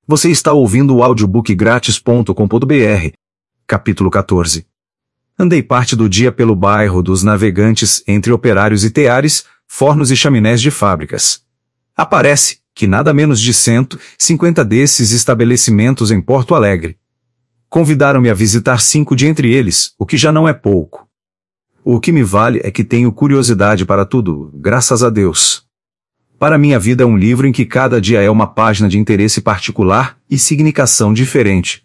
Você está ouvindo o audiobookgratis.com.br. Capítulo 14. Andei parte do dia pelo bairro dos Navegantes, entre operários e teares, fornos e chaminés de fábricas. Aparece que nada menos de 150 desses estabelecimentos em Porto Alegre. Convidaram-me a visitar 5 de entre eles, o que já não é pouco. O que me vale é que tenho curiosidade para tudo, graças a Deus. Para minha vida é um livro em que cada dia é uma página de interesse particular e significação diferente.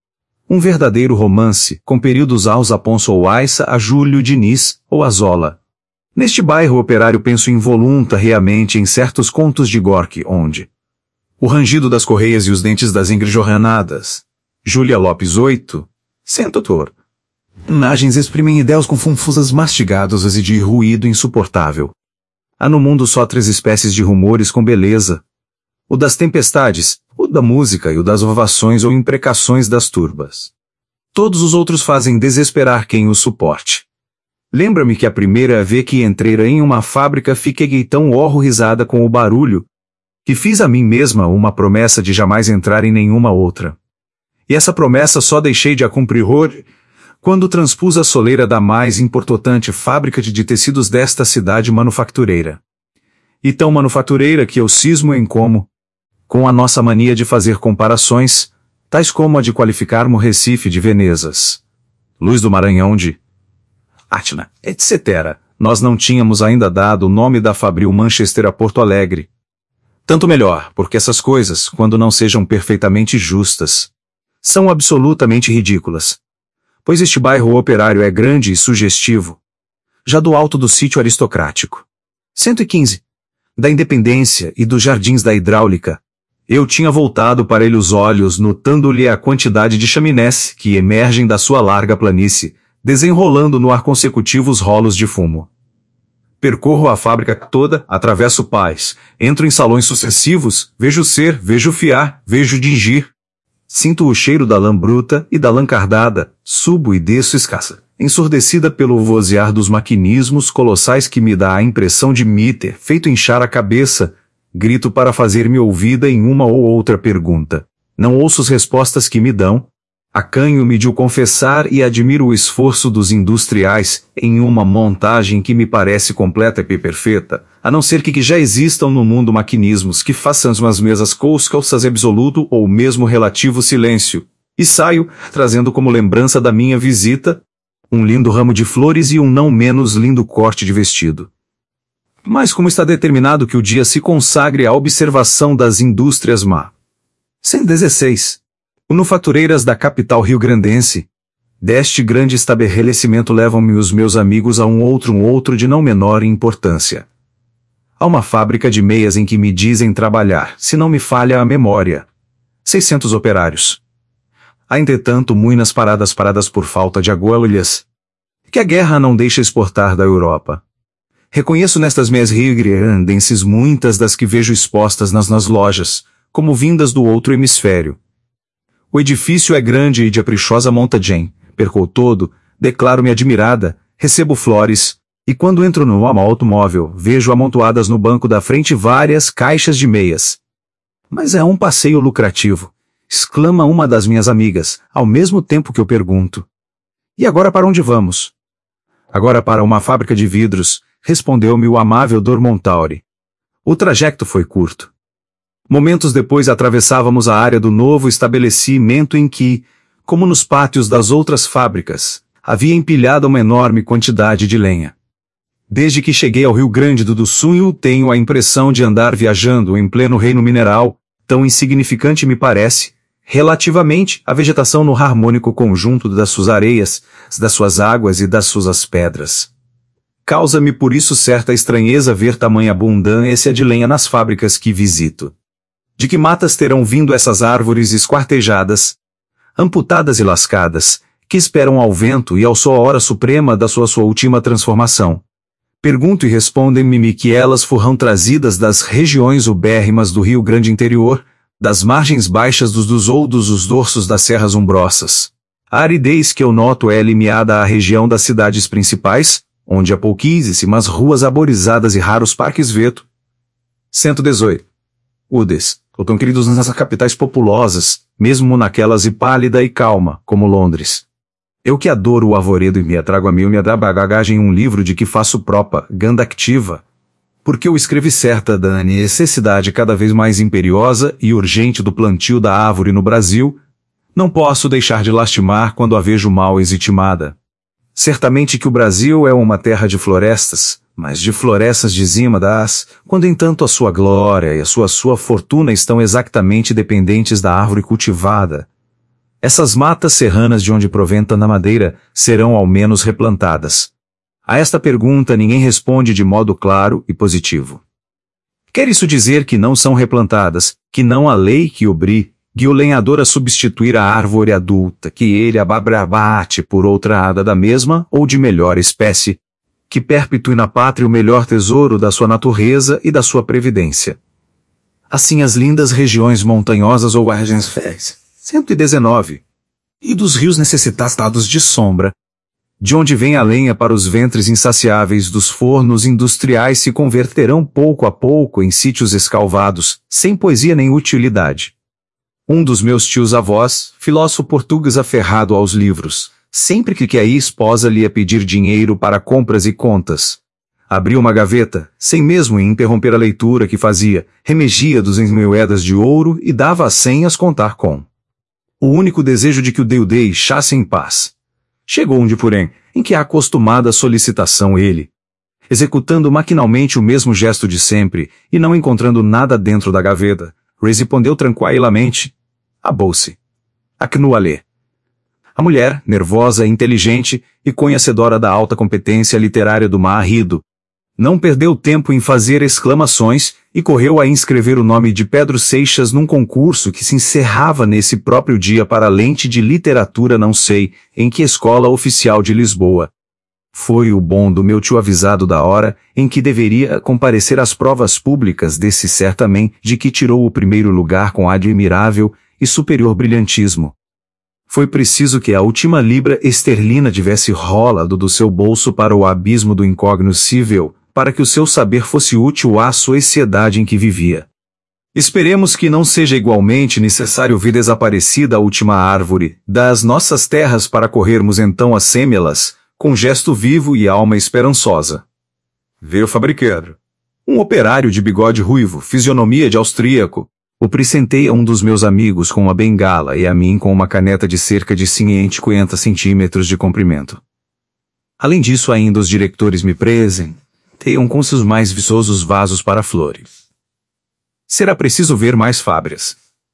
Um verdadeiro romance, com períodos aos Afonso ou Aissa a Júlio Diniz ou a Zola. Neste bairro operário penso involuntariamente em certos contos de Gorky, onde o rangido das correias e os dentes das engrijornadas. Júlia Lopes 8. Centautor. Imagens exprimem ideias confusas mastigadas e de ruído insuportável. Há no mundo só 3 espécies de rumores com beleza. O das tempestades, o da música e o das ovações ou imprecações das turbas. Todos os outros fazem desesperar quem os suporte. Lembra-me que a primeira vez que entrei em uma fábrica fiquei tão horrorizada com o barulho, que fiz a mim mesma uma promessa de jamais entrar em nenhuma outra. E essa promessa só deixei de a cumprir quando transpus a soleira da mais importante fábrica de tecidos desta cidade manufatureira. E tão manufatureira que eu cismo em como, com a nossa mania de fazer comparações, tais como a de qualificarmos o Recife de Venezas, Luz do Maranhão de Atna, etc., nós não tínhamos ainda dado o nome da Fabril Manchester a Porto Alegre. Tanto melhor, porque essas coisas, quando não sejam perfeitamente justas, são absolutamente ridículas. Pois este bairro operário é grande e sugestivo. Já do alto do sítio aristocrático 115, da Independência e dos Jardins da Hidráulica, eu tinha voltado para ele os olhos, notando-lhe a quantidade de chaminés que emergem da sua larga planície, desenrolando no ar consecutivos rolos de fumo. Percorro a fábrica toda, atravesso pais, entro em salões sucessivos, vejo ser, vejo fiar, vejo dingir. Sinto o cheiro da lã bruta e da lã cardada, subo e desço escassa, ensurdecida pelo vozear dos maquinismos colossais que me dá a impressão de me ter feito inchar a cabeça, grito para fazer-me ouvida em uma ou outra pergunta. Não ouço as respostas que me dão, acanho-me de o confessar e admiro o esforço dos industriais em uma montagem que me parece completa e perfeita, a não ser que já existam no mundo maquinismos que façam as mesmas coisas absoluto ou mesmo relativo silêncio, e saio, trazendo como lembrança da minha visita, um lindo ramo de flores e um não menos lindo corte de vestido. Mas como está determinado que o dia se consagre à observação das indústrias 116. Manufatureiras da capital rio-grandense. Deste grande estabelecimento levam-me os meus amigos a um outro de não menor importância. Há uma fábrica de meias em que me dizem trabalhar, se não me falha a memória, 600 operários. Há entretanto muitas paradas por falta de agulhas, que a guerra não deixa exportar da Europa. Reconheço nestas meias rio-grandenses muitas das que vejo expostas nas lojas, como vindas do outro hemisfério. O edifício é grande e de caprichosa montagem, percorro todo, declaro-me admirada, recebo flores, e quando entro no automóvel, vejo amontoadas no banco da frente várias caixas de meias. Mas é um passeio lucrativo, exclama uma das minhas amigas, ao mesmo tempo que eu pergunto. E agora para onde vamos? Agora para uma fábrica de vidros, respondeu-me o amável Dr. Montauri. O trajeto foi curto. Momentos depois atravessávamos a área do novo estabelecimento em que, como nos pátios das outras fábricas, havia empilhada uma enorme quantidade de lenha. Desde que cheguei ao Rio Grande do Sul tenho a impressão de andar viajando em pleno reino mineral, tão insignificante me parece, relativamente à vegetação no harmônico conjunto das suas areias, das suas águas e das suas pedras. Causa-me por isso certa estranheza ver tamanha abundância de lenha nas fábricas que visito. De que matas terão vindo essas árvores esquartejadas, amputadas e lascadas, que esperam ao vento e ao sua hora suprema da sua última transformação? Pergunto e respondem-me que elas foram trazidas das regiões ubérrimas do Rio Grande interior, das margens baixas dos os dorsos das serras umbrosas. A aridez que eu noto é limiada à região das cidades principais, onde há pouquíssimas ruas arborizadas e raros parques veto. 118. Udes, ou tão queridos nas capitais populosas, mesmo naquelas e pálida e calma, como Londres. Eu que adoro o arvoredo e me atrago a mil me dá bagagem um livro de que faço propaganda activa, porque eu escrevi certa da necessidade cada vez mais imperiosa e urgente do plantio da árvore no Brasil, não posso deixar de lastimar quando a vejo mal exitimada. Certamente que o Brasil é uma terra de florestas, mas de florestas dizímadas, quando entanto a sua glória e a sua fortuna estão exatamente dependentes da árvore cultivada. Essas matas serranas de onde provém tanta madeira serão ao menos replantadas. A esta pergunta ninguém responde de modo claro e positivo. Quer isso dizer que não são replantadas, que não há lei que obrigue o lenhador a substituir a árvore adulta, que ele abate por outra ada da mesma ou de melhor espécie, que perpetue na pátria o melhor tesouro da sua natureza e da sua previdência. Assim as lindas regiões montanhosas ou argens 119, e dos rios necessitados de sombra, de onde vem a lenha para os ventres insaciáveis dos fornos industriais se converterão pouco a pouco em sítios escalvados, sem poesia nem utilidade. Um dos meus tios-avós, filósofo português aferrado aos livros, sempre que a esposa lhe ia pedir dinheiro para compras e contas, abriu uma gaveta, sem mesmo interromper a leitura que fazia, remegia 200 moedas de ouro e dava as senhas contar com o único desejo de que o deixasse em paz. Chegou um dia, porém, em que a acostumada solicitação ele, executando maquinalmente o mesmo gesto de sempre, e não encontrando nada dentro da gaveta, respondeu tranquilamente, a bolsa. Acnua-lhe. A mulher, nervosa e inteligente, e conhecedora da alta competência literária do marido, não perdeu tempo em fazer exclamações e correu a inscrever o nome de Pedro Seixas num concurso que se encerrava nesse próprio dia para a lente de literatura não sei em que escola oficial de Lisboa. Foi o bom do meu tio avisado da hora em que deveria comparecer às provas públicas desse certamente de que tirou o primeiro lugar com admirável e superior brilhantismo. Foi preciso que a última libra esterlina tivesse rolado do seu bolso para o abismo do incognoscível, para que o seu saber fosse útil à sociedade em que vivia. Esperemos que não seja igualmente necessário ver desaparecida a última árvore das nossas terras para corrermos então a sêmelas, com gesto vivo e alma esperançosa. Veio o fabricador. Um operário de bigode ruivo, fisionomia de austríaco, o presenteia a um dos meus amigos com uma bengala e a mim com uma caneta de cerca de 50 centímetros de comprimento. Além disso, ainda os diretores me presenteiam com seus mais viçosos vasos para flores. Será preciso ver mais fábricas.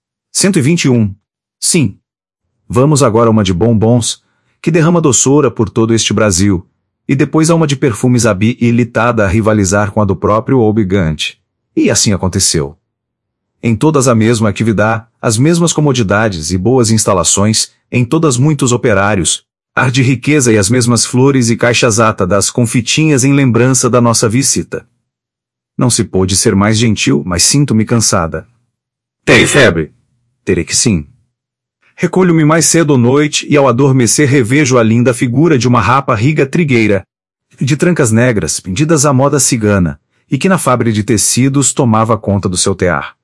121. Sim. Vamos agora a uma de bombons, que derrama doçura por todo este Brasil, e depois a uma de perfumes habilitada a rivalizar com a do próprio Obigante. E assim aconteceu. Em todas a mesma atividade, as mesmas comodidades e boas instalações, em todas muitos operários, ar de riqueza e as mesmas flores e caixas das confitinhas em lembrança da nossa visita. Não se pôde ser mais gentil, mas sinto-me cansada. Tem febre? Terei que sim. Recolho-me mais cedo à noite e ao adormecer revejo a linda figura de uma rapariga trigueira, de trancas negras, pendidas à moda cigana, e que na fábrica de tecidos tomava conta do seu tear.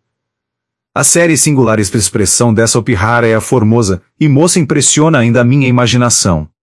A séria e singular expressão dessa opirrara é a formosa, e moça impressiona ainda a minha imaginação.